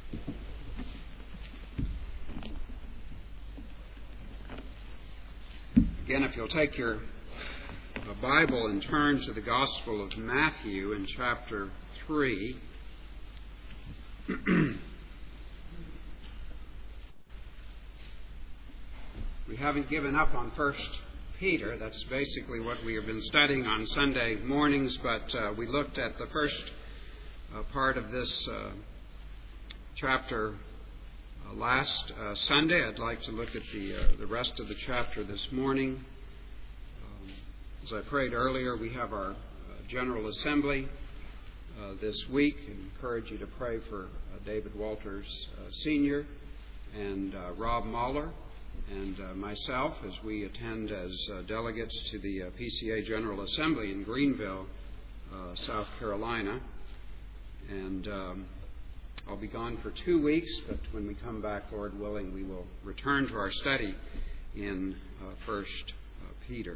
Again, if you'll take your Bible and turn to the Gospel of Matthew in chapter 3. We haven't given up on 1 Peter. That's basically what we have been studying on Sunday mornings, but we looked at the first part of this chapter last Sunday. I'd like to look at the rest of the chapter this morning. As I prayed earlier, we have our General Assembly this week. I encourage you to pray for David Walters Sr. and Rob Mahler and myself as we attend as delegates to the PCA General Assembly in Greenville, South Carolina. And I'll be gone for 2 weeks, but when we come back, Lord willing, we will return to our study in 1 Peter.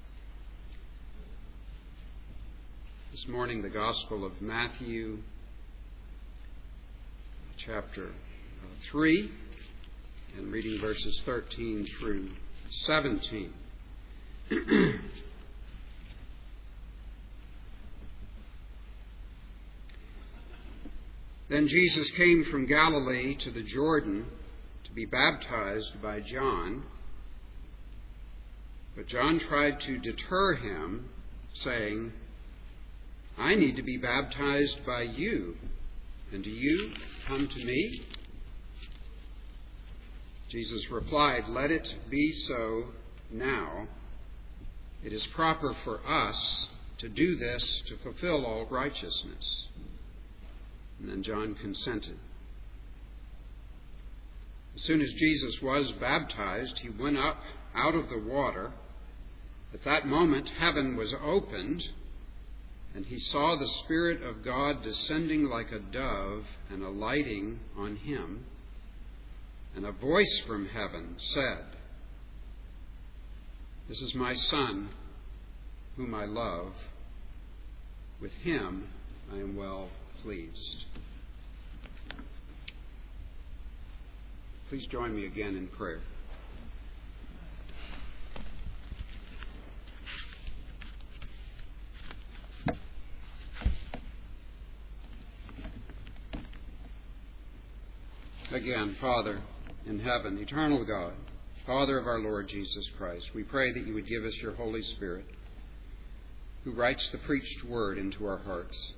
This morning, the Gospel of Matthew, chapter 3, and reading verses 13 through 17. Then Jesus came from Galilee to the Jordan to be baptized by John. But John tried to deter him, saying, "I need to be baptized by you, and do you come to me?" Jesus replied, "Let it be so now. It is proper for us to do this to fulfill all righteousness." And then John consented. As soon as Jesus was baptized, he went up out of the water. At that moment, heaven was opened, and he saw the Spirit of God descending like a dove and alighting on him. And a voice from heaven said, "This is my Son, whom I love. With him I am well pleased." Please join me again in prayer. Again, Father in heaven, eternal God, Father of our Lord Jesus Christ, we pray that you would give us your Holy Spirit, who writes the preached word into our hearts.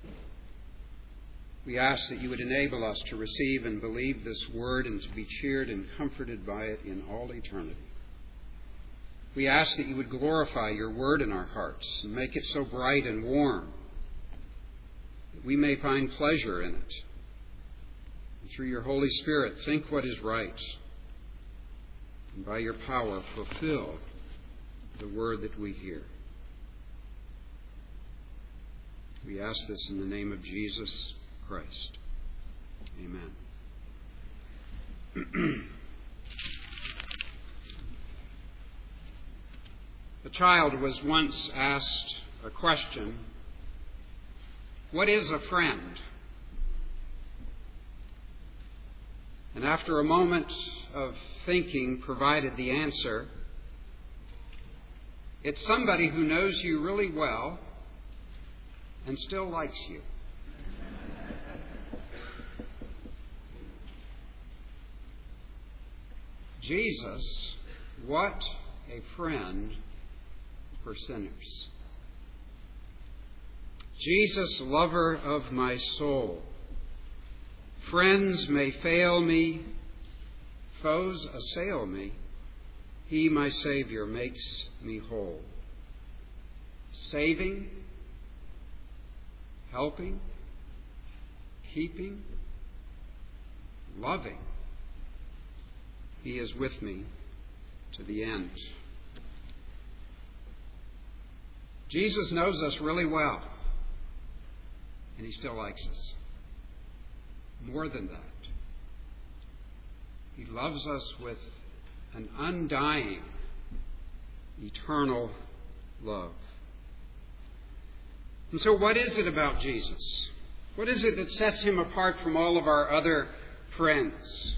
We ask that you would enable us to receive and believe this word and to be cheered and comforted by it in all eternity. We ask that you would glorify your word in our hearts and make it so bright and warm that we may find pleasure in it. And through your Holy Spirit, think what is right, and by your power fulfill the word that we hear. We ask this in the name of Jesus Christ. Amen. A child was once asked a question, "What is a friend?" And after a moment of thinking, provided the answer, "It's somebody who knows you really well and still likes you." Jesus, what a friend for sinners. Jesus, lover of my soul. Friends may fail me, foes assail me. He, my Savior, makes me whole. Saving, helping, keeping, loving. He is with me to the end. Jesus knows us really well, and he still likes us. More than that, he loves us with an undying, eternal love. And so what is it about Jesus? What is it that sets him apart from all of our other friends?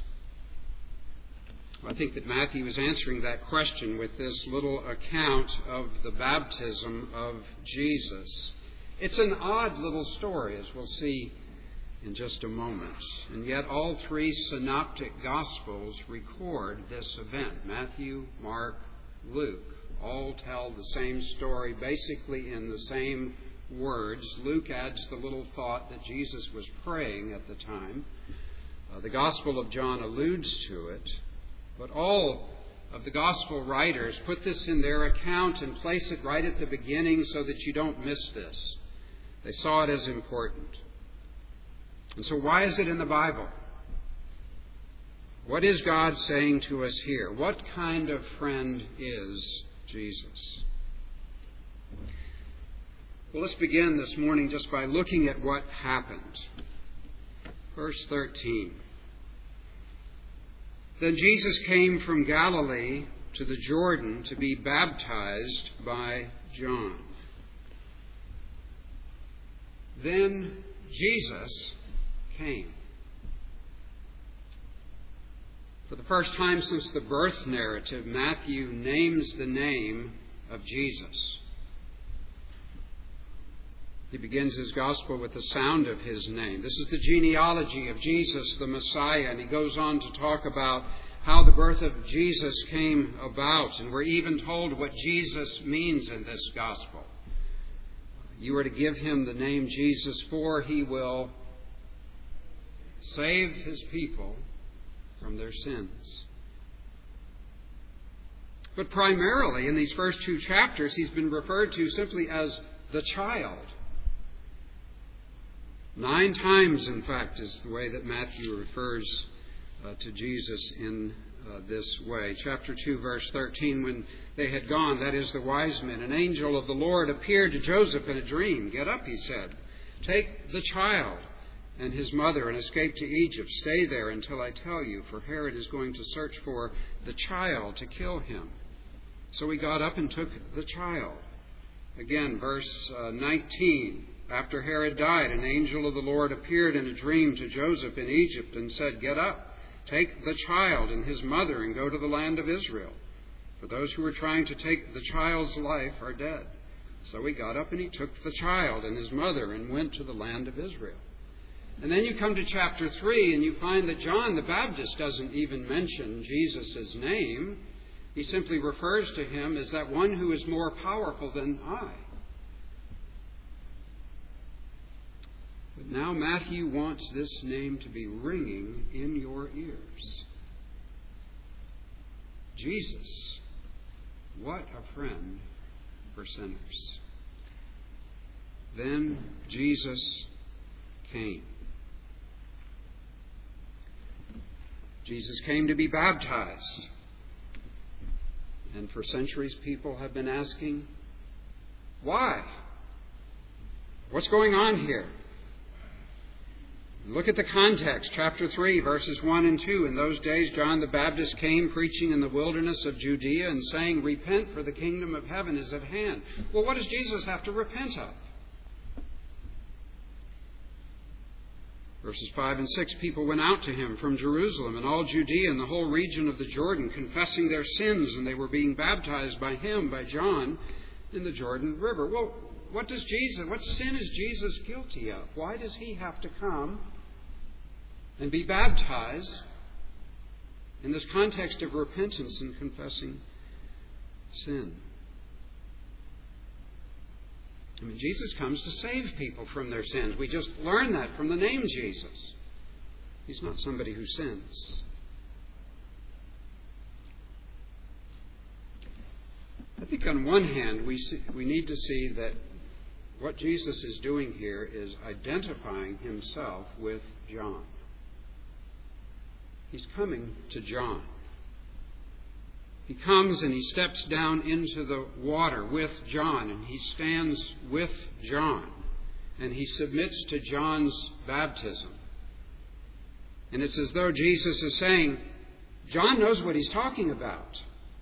I think that Matthew is answering that question with this little account of the baptism of Jesus. It's an odd little story, as we'll see in just a moment. And yet all three synoptic Gospels record this event. Matthew, Mark, Luke all tell the same story, basically in the same words. Luke adds the little thought that Jesus was praying at the time. The Gospel of John alludes to it. But all of the Gospel writers put this in their account and place it right at the beginning so that you don't miss this. They saw it as important. And so why is it in the Bible? What is God saying to us here? What kind of friend is Jesus? Well, let's begin this morning just by looking at what happened. Verse 13. Then Jesus came from Galilee to the Jordan to be baptized by John. Then Jesus came. For the first time since the birth narrative, Matthew names the name of Jesus. He begins his gospel with the sound of his name. This is the genealogy of Jesus, the Messiah, and he goes on to talk about how the birth of Jesus came about. And we're even told what Jesus means in this gospel. You are to give him the name Jesus, for he will save his people from their sins. But primarily in these first two chapters, he's been referred to simply as the child. 9 times, in fact, is the way that Matthew refers to Jesus in this way. Chapter 2, verse 13, when they had gone, that is, the wise men, an angel of the Lord appeared to Joseph in a dream. Get up, he said. Take the child and his mother and escape to Egypt. Stay there until I tell you, for Herod is going to search for the child to kill him. So he got up and took the child. Again, verse 19. After Herod died, an angel of the Lord appeared in a dream to Joseph in Egypt and said, Get up, take the child and his mother and go to the land of Israel. For those who were trying to take the child's life are dead. So he got up and he took the child and his mother and went to the land of Israel. And then you come to chapter 3 and you find that John the Baptist doesn't even mention Jesus' name. He simply refers to him as that one who is more powerful than I. But now Matthew wants this name to be ringing in your ears. Jesus, what a friend for sinners. Then Jesus came. Jesus came to be baptized. And for centuries people have been asking, why? What's going on here? Look at the context, chapter 3, verses 1 and 2. In those days, John the Baptist came preaching in the wilderness of Judea and saying, Repent, for the kingdom of heaven is at hand. Well, what does Jesus have to repent of? Verses 5 and 6, people went out to him from Jerusalem and all Judea and the whole region of the Jordan, confessing their sins, and they were being baptized by him, by John, in the Jordan River. Well, what sin is Jesus guilty of? Why does he have to come and be baptized in this context of repentance and confessing sin? I mean, Jesus comes to save people from their sins. We just learned that from the name Jesus. He's not somebody who sins. I think on one hand, we need to see that what Jesus is doing here is identifying himself with John. He's coming to John. He comes and he steps down into the water with John, and he stands with John, and he submits to John's baptism. And it's as though Jesus is saying, John knows what he's talking about.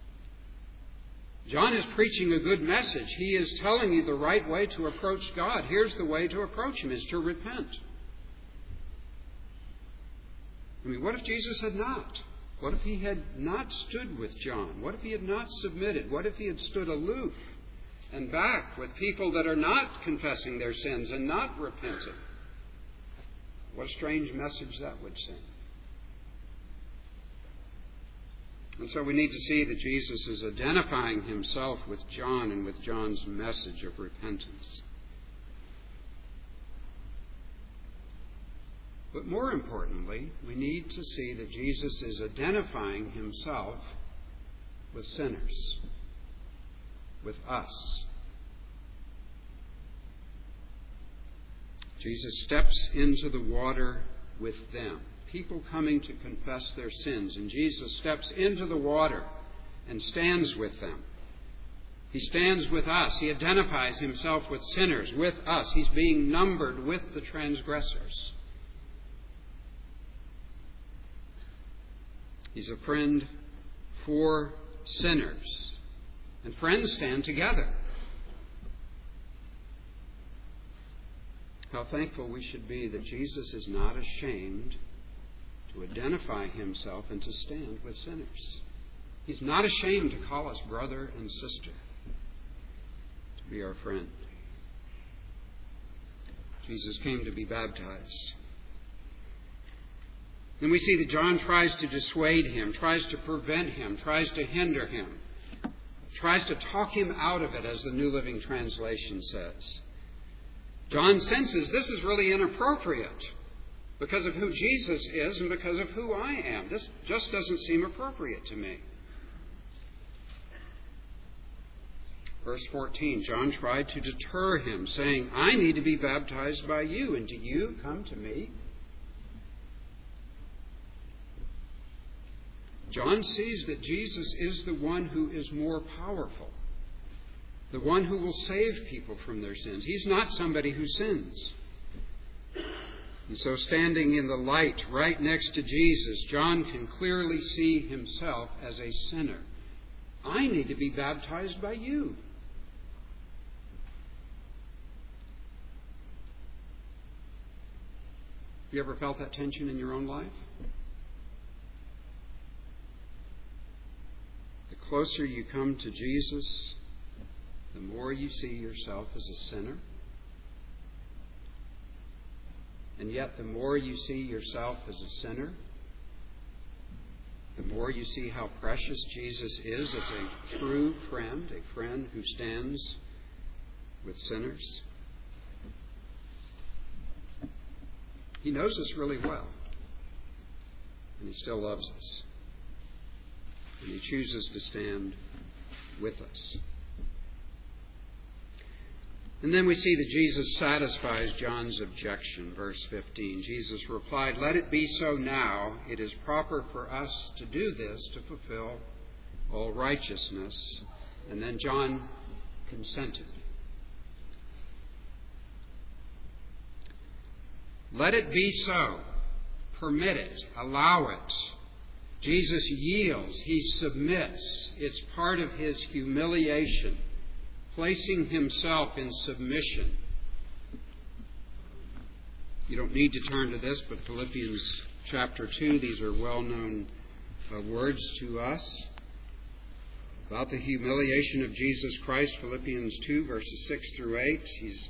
John is preaching a good message. He is telling you the right way to approach God. Here's the way to approach him, is to repent. what if Jesus had not? What if he had not stood with John? What if he had not submitted? What if he had stood aloof and back with people that are not confessing their sins and not repenting? What a strange message that would send. And so we need to see that Jesus is identifying himself with John and with John's message of repentance. But more importantly, we need to see that Jesus is identifying himself with sinners, with us. Jesus steps into the water with them, people coming to confess their sins, and Jesus steps into the water and stands with them. He stands with us. He identifies himself with sinners, with us. He's being numbered with the transgressors. He's a friend for sinners. And friends stand together. How thankful we should be that Jesus is not ashamed to identify himself and to stand with sinners. He's not ashamed to call us brother and sister, to be our friend. Jesus came to be baptized. And we see that John tries to dissuade him, tries to prevent him, tries to hinder him, tries to talk him out of it, as the New Living Translation says. John senses this is really inappropriate because of who Jesus is and because of who I am. This just doesn't seem appropriate to me. Verse 14, John tried to deter him, saying, I need to be baptized by you, and do you come to me? John sees that Jesus is the one who is more powerful, the one who will save people from their sins. He's not somebody who sins. And so standing in the light right next to Jesus, John can clearly see himself as a sinner. I need to be baptized by you. Have you ever felt that tension in your own life? The closer you come to Jesus, the more you see yourself as a sinner. And yet, the more you see yourself as a sinner, the more you see how precious Jesus is as a true friend, a friend who stands with sinners. He knows us really well, and he still loves us. And he chooses to stand with us. And then we see that Jesus satisfies John's objection. Verse 15, Jesus replied, Let it be so now. It is proper for us to do this to fulfill all righteousness. And then John consented. Let it be so. Permit it. Allow it. Jesus yields. He submits. It's part of his humiliation, placing himself in submission. You don't need to turn to this, but Philippians chapter 2, these are well-known words to us about the humiliation of Jesus Christ. Philippians 2, verses 6 through 8.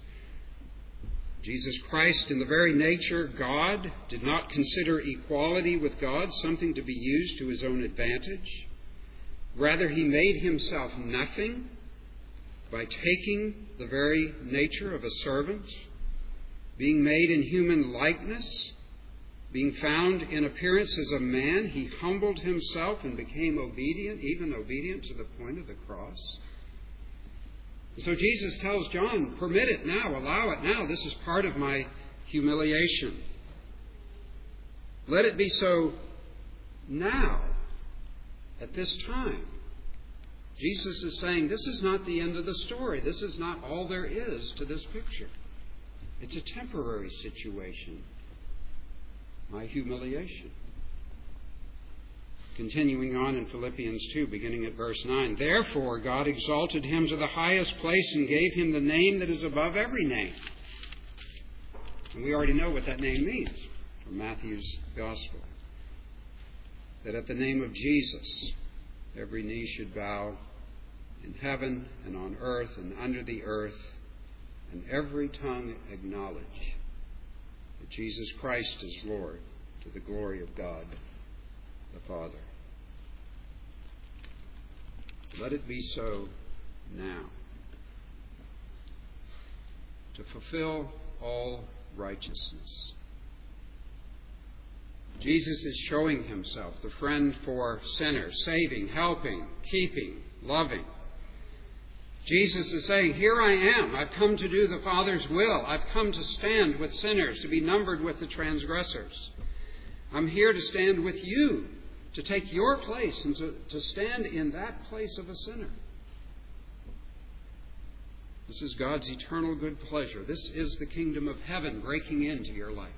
Jesus Christ, in the very nature God, did not consider equality with God something to be used to his own advantage. Rather, he made himself nothing by taking the very nature of a servant, being made in human likeness, being found in appearance as a man, he humbled himself and became obedient, even obedient to the point of the cross. So Jesus tells John, permit it now, allow it now. This is part of my humiliation. Let it be so now, at this time. Jesus is saying, this is not the end of the story. This is not all there is to this picture. It's a temporary situation. My humiliation. Continuing on in Philippians 2, beginning at verse 9. Therefore, God exalted him to the highest place and gave him the name that is above every name. And we already know what that name means from Matthew's Gospel. that at the name of Jesus, every knee should bow in heaven and on earth and under the earth, and every tongue acknowledge that Jesus Christ is Lord, to the glory of God the Father. Let it be so now, to fulfill all righteousness. Jesus is showing himself the friend for sinners, saving, helping, keeping, loving. Jesus is saying, here I am. I've come to do the Father's will. I've come to stand with sinners, to be numbered with the transgressors. I'm here to stand with you, to take your place and to stand in that place of a sinner. This is God's eternal good pleasure. This is the kingdom of heaven breaking into your life.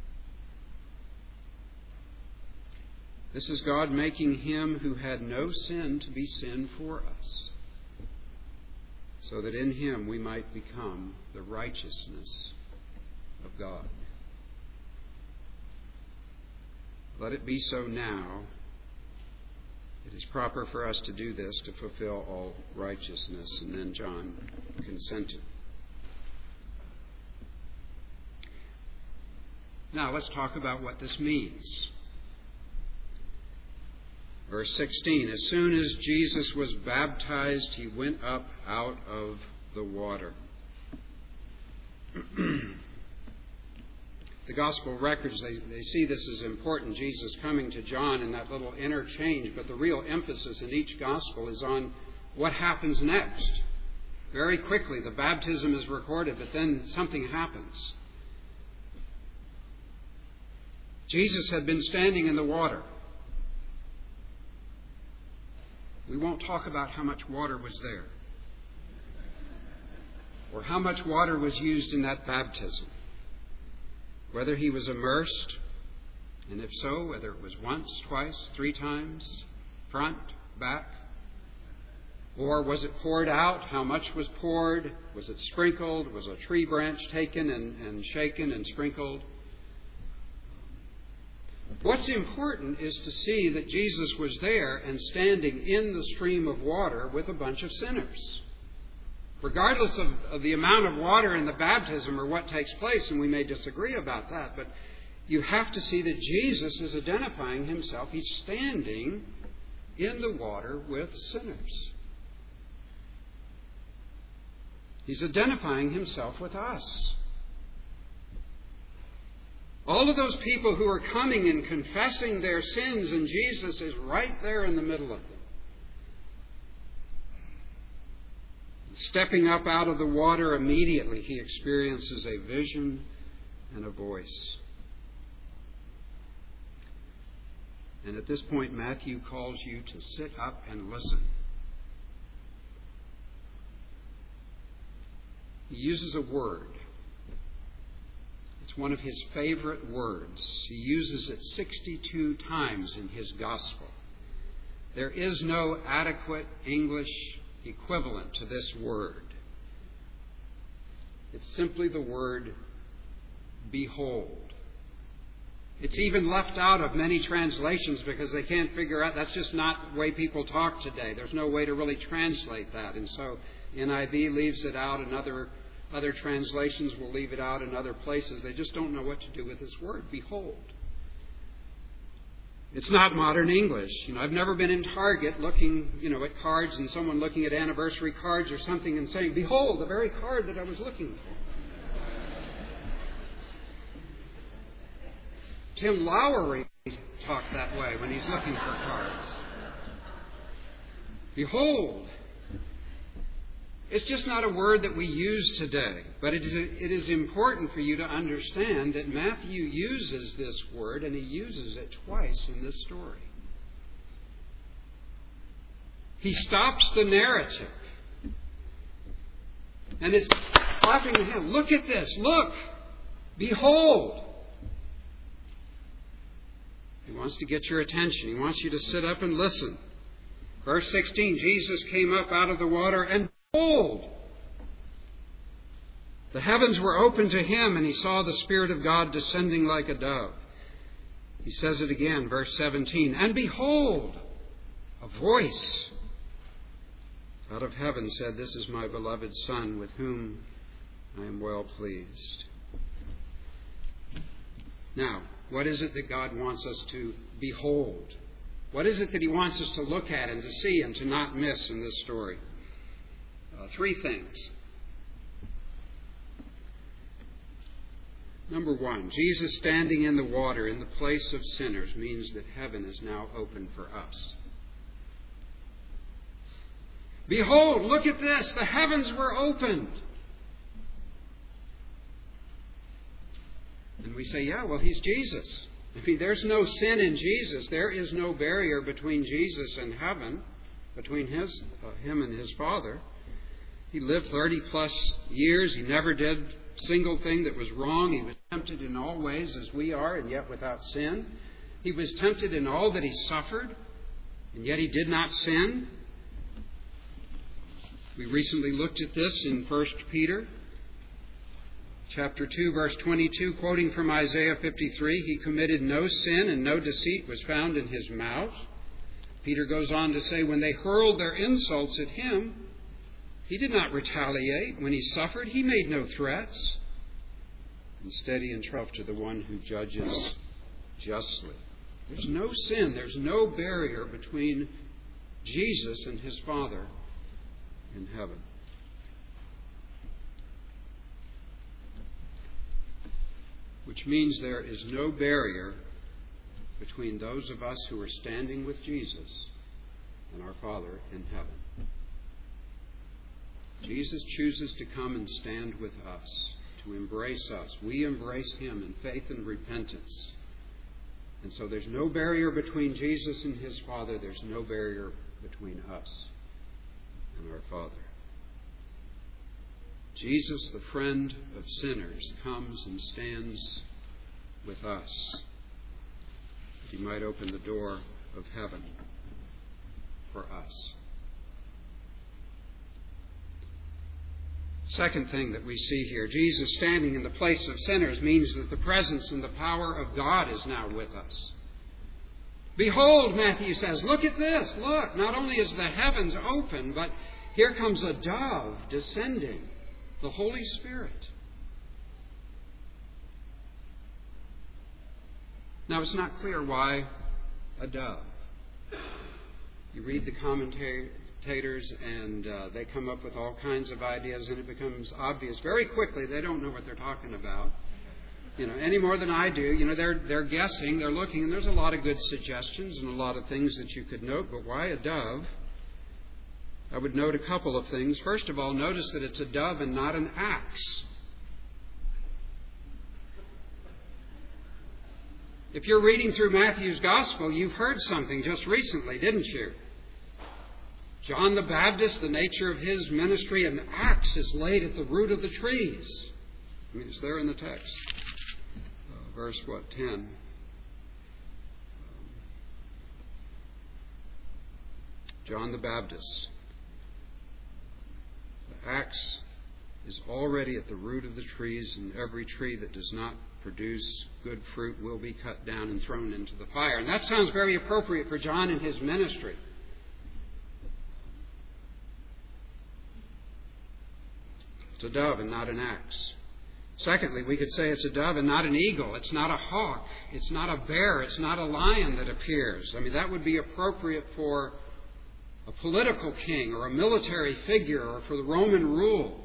This is God making him who had no sin to be sin for us, so that in him we might become the righteousness of God. Let it be so now. It is proper for us to do this to fulfill all righteousness. And then John consented. Now let's talk about what this means. Verse 16, as soon as Jesus was baptized, he went up out of the water. The gospel records, they see this as important, Jesus coming to John in that little interchange, but the real emphasis in each gospel is on what happens next. Very quickly, the baptism is recorded, but then something happens. Jesus had been standing in the water. We won't talk about how much water was there, or how much water was used in that baptism. Whether he was immersed, and if so, whether it was once, twice, 3 times, front, back, or was it poured out? How much was poured? Was it sprinkled? Was a tree branch taken and shaken and sprinkled? What's important is to see that Jesus was there and standing in the stream of water with a bunch of sinners. Regardless of the amount of water in the baptism or what takes place, and we may disagree about that, but you have to see that Jesus is identifying himself. He's standing in the water with sinners. He's identifying himself with us. All of those people who are coming and confessing their sins, and Jesus is right there in the middle of them. Stepping up out of the water, immediately he experiences a vision and a voice. And at this point, Matthew calls you to sit up and listen. He uses a word. It's one of his favorite words. He uses it 62 times in his gospel. There is no adequate English equivalent to this word. It's simply the word behold. It's even left out of many translations because they can't figure out, that's just not the way people talk today. There's no way to really translate that. And so NIV leaves it out, and other translations will leave it out in other places. They just don't know what to do with this word, behold. It's not modern English. I've never been in Target looking, at cards and someone looking at anniversary cards or something and saying, behold, the very card that I was looking for. Tim Lowery talked that way when he's looking for cards. Behold. It's just not a word that we use today. But it is important for you to understand that Matthew uses this word, and he uses it twice in this story. He stops the narrative. And it's clapping his hands. Look at this. Look. Behold. He wants to get your attention. He wants you to sit up and listen. Verse 16, Jesus came up out of the water, and behold, the heavens were opened to him, and he saw the Spirit of God descending like a dove. He says it again, verse 17, "And behold, a voice out of heaven said, 'This is my beloved Son, with whom I am well pleased.'" Now, what is it that God wants us to behold? What is it that He wants us to look at and to see and to not miss in this story? Three things. Number one, Jesus standing in the water in the place of sinners means that heaven is now open for us. Behold, look at this, the heavens were opened. And we say, yeah, well, He's Jesus. I mean, there's no sin in Jesus. There is no barrier between Jesus and heaven, between Him and His Father. He lived 30 plus years. He never did a single thing that was wrong. He was tempted in all ways as we are, and yet without sin. He was tempted in all that He suffered, and yet He did not sin. We recently looked at this in 1 Peter chapter 2, verse 22, quoting from Isaiah 53, "He committed no sin and no deceit was found in His mouth." Peter goes on to say, when they hurled their insults at Him, He did not retaliate. When He suffered, He made no threats. Instead, He entrusted to the one who judges justly. There's no sin. There's no barrier between Jesus and His Father in heaven. Which means there is no barrier between those of us who are standing with Jesus and our Father in heaven. Jesus chooses to come and stand with us, to embrace us. We embrace Him in faith and repentance. And so there's no barrier between Jesus and His Father. There's no barrier between us and our Father. Jesus, the friend of sinners, comes and stands with us, that He might open the door of heaven for us. Second thing that we see here, Jesus standing in the place of sinners means that the presence and the power of God is now with us. Behold, Matthew says, look at this, look, not only is the heavens open, but here comes a dove descending, the Holy Spirit. Now, it's not clear why a dove. You read the commentators and they come up with all kinds of ideas, and it becomes obvious very quickly they don't know what they're talking about. Any more than I do. They're guessing, they're looking, and there's a lot of good suggestions and a lot of things that you could note, but why a dove? I would note a couple of things. First of all, notice that it's a dove and not an axe. If you're reading through Matthew's Gospel, you've heard something just recently, didn't you? John the Baptist, the nature of his ministry, an axe is laid at the root of the trees. It's there in the text. Verse 10? John the Baptist. The axe is already at the root of the trees, and every tree that does not produce good fruit will be cut down and thrown into the fire. And that sounds very appropriate for John and his ministry. It's a dove and not an axe. Secondly, we could say it's a dove and not an eagle. It's not a hawk. It's not a bear. It's not a lion that appears. That would be appropriate for a political king or a military figure or for the Roman rule.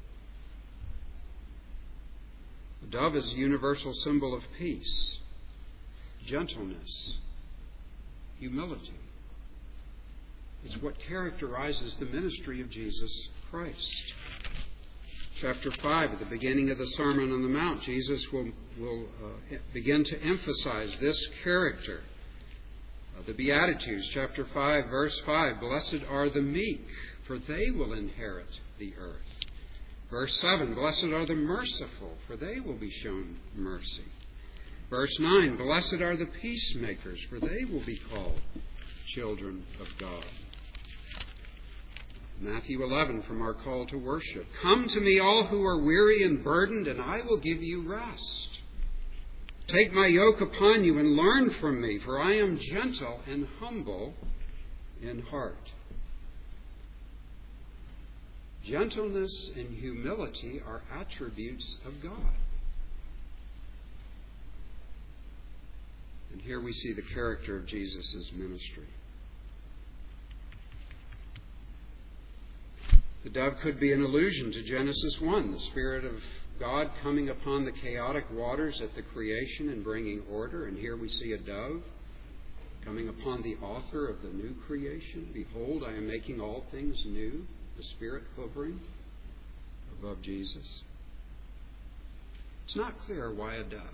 The dove is a universal symbol of peace, gentleness, humility. It's what characterizes the ministry of Jesus Christ. Chapter 5, at the beginning of the Sermon on the Mount, Jesus will begin to emphasize this character. The Beatitudes, chapter 5, verse 5, "Blessed are the meek, for they will inherit the earth." Verse 7, "Blessed are the merciful, for they will be shown mercy." Verse 9, "Blessed are the peacemakers, for they will be called children of God." Matthew 11, from our call to worship. "Come to me, all who are weary and burdened, and I will give you rest." Take my yoke upon you and learn from me, for I am gentle and humble in heart. Gentleness and humility are attributes of God. And here we see the character of Jesus' ministry. The dove could be an allusion to Genesis 1, the Spirit of God coming upon the chaotic waters at the creation and bringing order. And here we see a dove coming upon the author of the new creation. Behold, I am making all things new. The Spirit hovering above Jesus. It's not clear why a dove.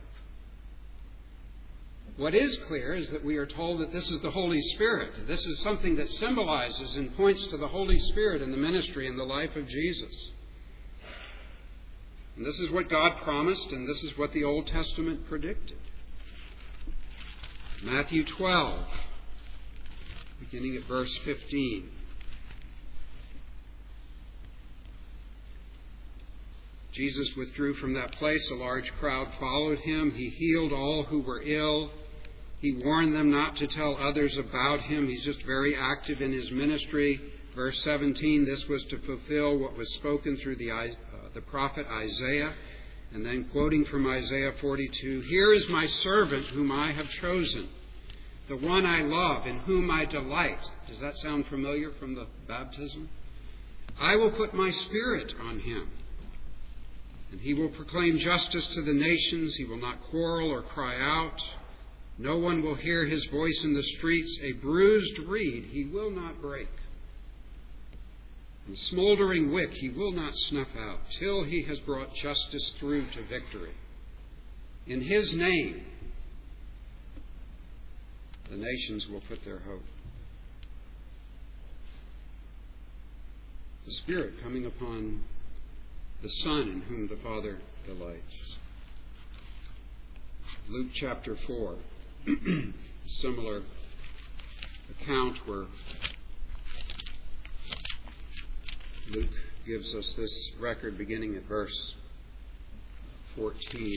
What is clear is that we are told that this is the Holy Spirit. This is something that symbolizes and points to the Holy Spirit in the ministry and the life of Jesus. And this is what God promised, and this is what the Old Testament predicted. Matthew 12, beginning at verse 15. Jesus withdrew from that place. A large crowd followed him. He healed all who were ill. He warned them not to tell others about him. He's just very active in his ministry. Verse 17, this was to fulfill what was spoken through the prophet Isaiah. And then quoting from Isaiah 42, here is my servant whom I have chosen, the one I love, in whom I delight. Does that sound familiar from the baptism? I will put my Spirit on him. And he will proclaim justice to the nations. He will not quarrel or cry out. No one will hear his voice in the streets. A bruised reed he will not break. And smoldering wick he will not snuff out, till he has brought justice through to victory. In his name, the nations will put their hope. The Spirit coming upon the Son in whom the Father delights. Luke chapter 4, a similar account where Luke gives us this record beginning at verse 14.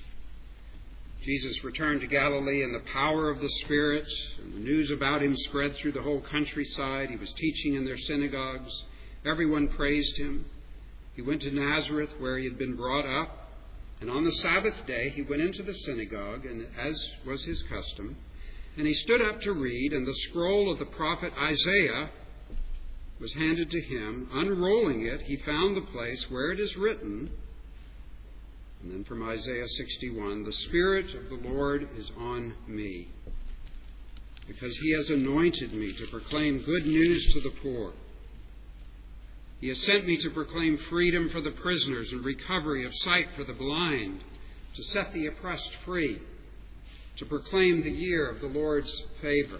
Jesus returned to Galilee in the power of the Spirit, and the news about him spread through the whole countryside. He was teaching in their synagogues. Everyone praised him. He went to Nazareth, where he had been brought up, and on the Sabbath day he went into the synagogue, and as was his custom, and he stood up to read, and the scroll of the prophet Isaiah was handed to him. Unrolling it, he found the place where it is written, and then from Isaiah 61, the Spirit of the Lord is on me, because he has anointed me to proclaim good news to the poor. He has sent me to proclaim freedom for the prisoners and recovery of sight for the blind, to set the oppressed free, to proclaim the year of the Lord's favor.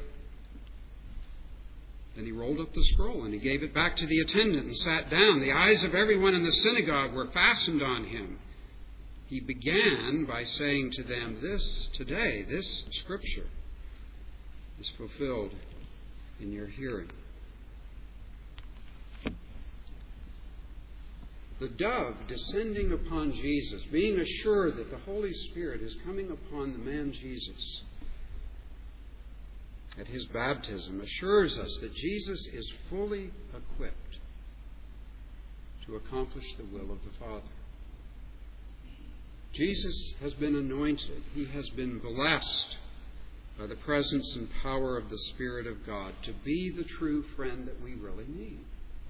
Then he rolled up the scroll and he gave it back to the attendant and sat down. The eyes of everyone in the synagogue were fastened on him. He began by saying to them, this scripture is fulfilled in your hearing. The dove descending upon Jesus, being assured that the Holy Spirit is coming upon the man Jesus at his baptism, assures us that Jesus is fully equipped to accomplish the will of the Father. Jesus has been anointed. He has been blessed by the presence and power of the Spirit of God to be the true friend that we really need.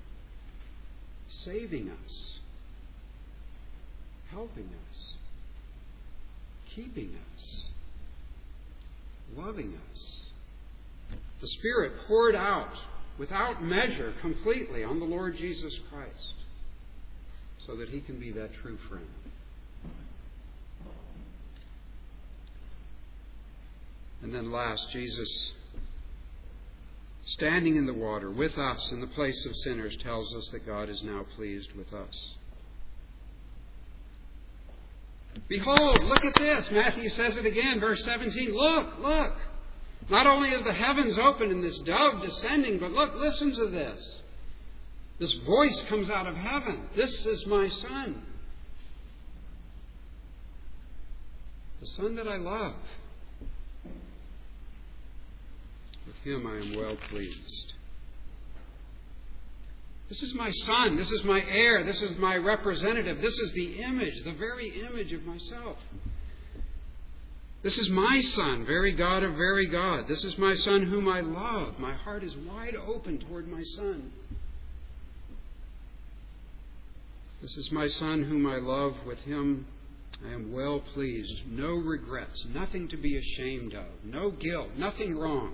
Saving us, helping us, keeping us, loving us. The Spirit poured out without measure completely on the Lord Jesus Christ so that he can be that true friend. And then last, Jesus, standing in the water with us in the place of sinners, tells us that God is now pleased with us. Behold, look at this. Matthew says it again, verse 17. Look. Not only are the heavens open and this dove descending, but look, listen to this. This voice comes out of heaven. This is my Son. The Son that I love. With him I am well pleased. This is my Son. This is my heir. This is my representative. This is the image, the very image of myself. This is my Son, very God of very God. This is my Son whom I love. My heart is wide open toward my Son. This is my Son whom I love. With him I am well pleased. No regrets, nothing to be ashamed of, no guilt, nothing wrong.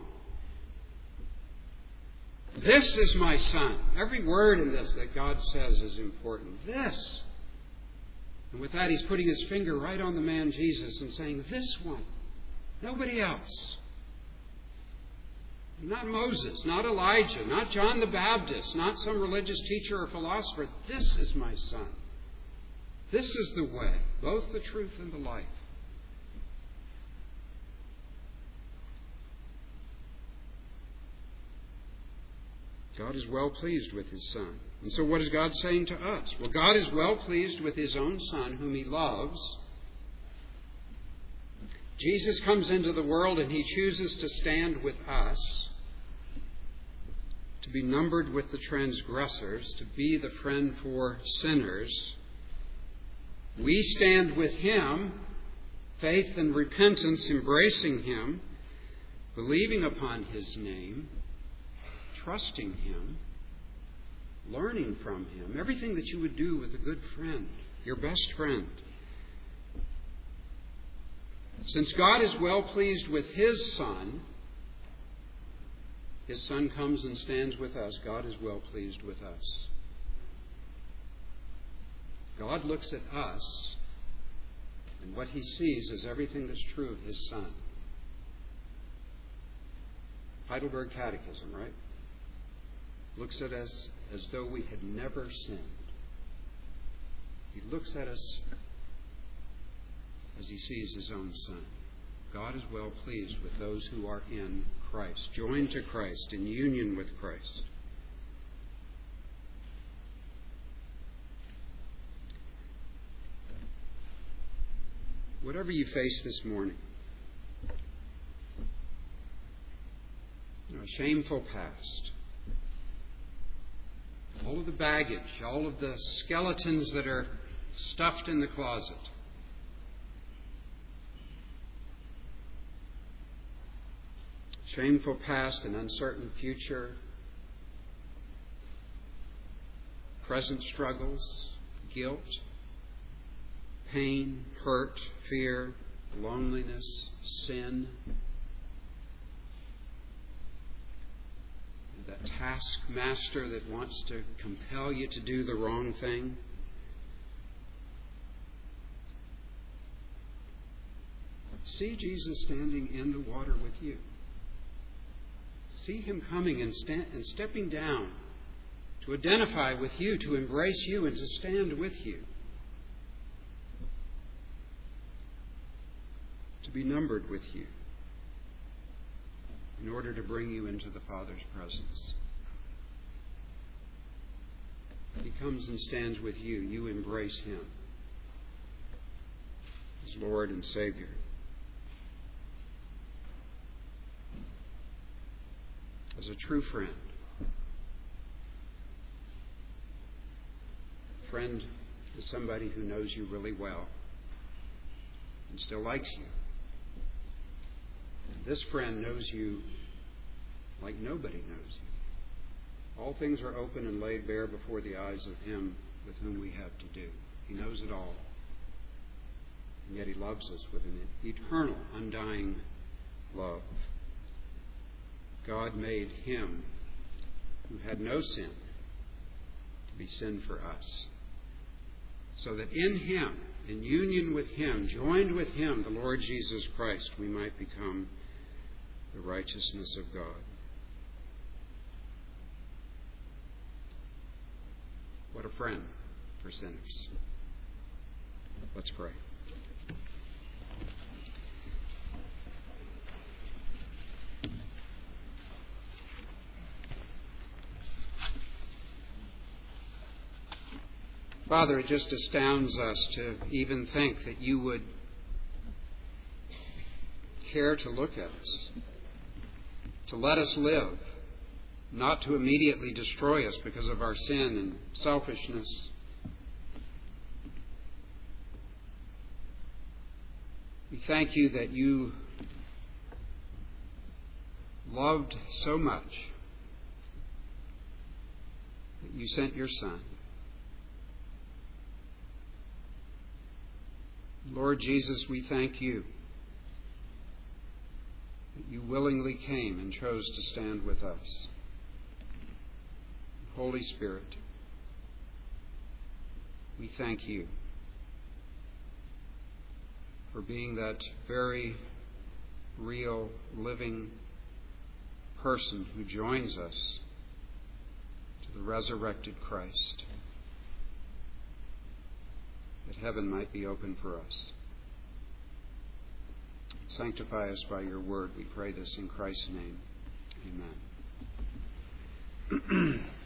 This is my Son. Every word in this that God says is important. This. And with that, he's putting his finger right on the man Jesus and saying, this one. Nobody else. Not Moses, not Elijah, not John the Baptist, not some religious teacher or philosopher. This is my Son. This is the way, both the truth and the life. God is well pleased with his Son. And so what is God saying to us? Well, God is well pleased with his own Son, whom he loves. Jesus comes into the world and he chooses to stand with us, to be numbered with the transgressors, to be the friend for sinners. We stand with him, faith and repentance, embracing him, believing upon his name, trusting him, learning from him, everything that you would do with a good friend, your best friend. Since God is well pleased with his Son comes and stands with us. God is well pleased with us. God looks at us, and what he sees is everything that's true of his Son. Heidelberg Catechism, right? Looks at us as though we had never sinned. He looks at us as he sees his own Son. God is well pleased with those who are in Christ, joined to Christ, in union with Christ. Whatever you face this morning, a shameful past, all of the baggage, all of the skeletons that are stuffed in the closet, shameful past and uncertain future, present struggles, guilt, pain, hurt, fear, loneliness, sin, that taskmaster that wants to compel you to do the wrong thing. See Jesus standing in the water with you. See him coming and stepping down to identify with you, to embrace you, and to stand with you. To be numbered with you in order to bring you into the Father's presence. He comes and stands with you. You embrace him as Lord and Savior. As a true friend. Friend is somebody who knows you really well and still likes you. And this friend knows you like nobody knows you. All things are open and laid bare before the eyes of him with whom we have to do. He knows it all. And yet he loves us with an eternal, undying love. God made him who had no sin to be sin for us, so that in him, in union with him, joined with him, the Lord Jesus Christ, we might become the righteousness of God. What a friend for sinners. Let's pray. Father, it just astounds us to even think that you would care to look at us, to let us live, not to immediately destroy us because of our sin and selfishness. We thank you that you loved so much that you sent your Son. Lord Jesus, we thank you that you willingly came and chose to stand with us. Holy Spirit, we thank you for being that very real, living person who joins us to the resurrected Christ, that heaven might be open for us. Sanctify us by your word. We pray this in Christ's name. Amen.